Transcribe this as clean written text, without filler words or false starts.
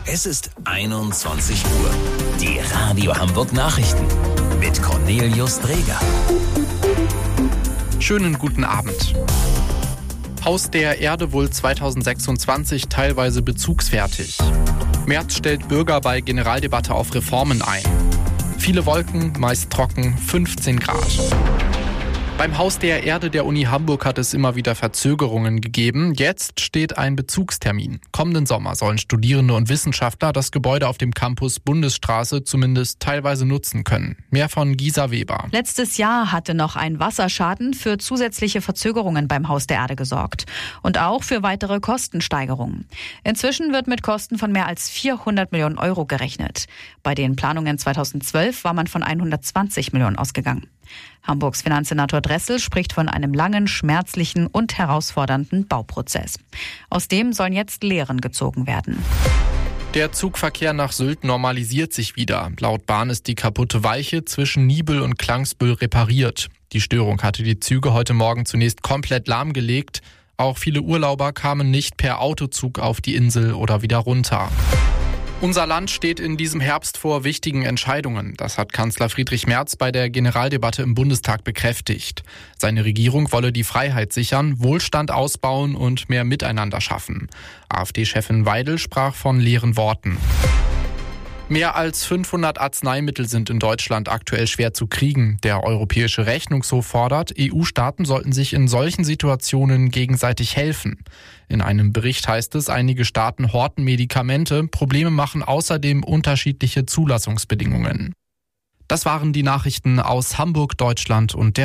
Es ist 21 Uhr. Die Radio Hamburg Nachrichten mit Cornelius Dreger. Schönen guten Abend. Haus der Erde wohl 2026 teilweise bezugsfertig. Merz stellt Bürger bei Generaldebatte auf Reformen ein. Viele Wolken, meist trocken, 15 Grad. Beim Haus der Erde der Uni Hamburg hat es immer wieder Verzögerungen gegeben. Jetzt steht ein Bezugstermin. Kommenden Sommer sollen Studierende und Wissenschaftler das Gebäude auf dem Campus Bundesstraße zumindest teilweise nutzen können. Mehr von Gisa Weber. Letztes Jahr hatte noch ein Wasserschaden für zusätzliche Verzögerungen beim Haus der Erde gesorgt. Und auch für weitere Kostensteigerungen. Inzwischen wird mit Kosten von mehr als 400 Millionen Euro gerechnet. Bei den Planungen 2012 war man von 120 Millionen ausgegangen. Hamburgs Finanzsenator Dressel spricht von einem langen, schmerzlichen und herausfordernden Bauprozess. Aus dem sollen jetzt Lehren gezogen werden. Der Zugverkehr nach Sylt normalisiert sich wieder. Laut Bahn ist die kaputte Weiche zwischen Niebüll und Klangsbüll repariert. Die Störung hatte die Züge heute Morgen zunächst komplett lahmgelegt. Auch viele Urlauber kamen nicht per Autozug auf die Insel oder wieder runter. Unser Land steht in diesem Herbst vor wichtigen Entscheidungen. Das hat Kanzler Friedrich Merz bei der Generaldebatte im Bundestag bekräftigt. Seine Regierung wolle die Freiheit sichern, Wohlstand ausbauen und mehr Miteinander schaffen. AfD-Chefin Weidel sprach von leeren Worten. Mehr als 500 Arzneimittel sind in Deutschland aktuell schwer zu kriegen. Der Europäische Rechnungshof fordert, EU-Staaten sollten sich in solchen Situationen gegenseitig helfen. In einem Bericht heißt es, einige Staaten horten Medikamente, Probleme machen außerdem unterschiedliche Zulassungsbedingungen. Das waren die Nachrichten aus Hamburg, Deutschland und der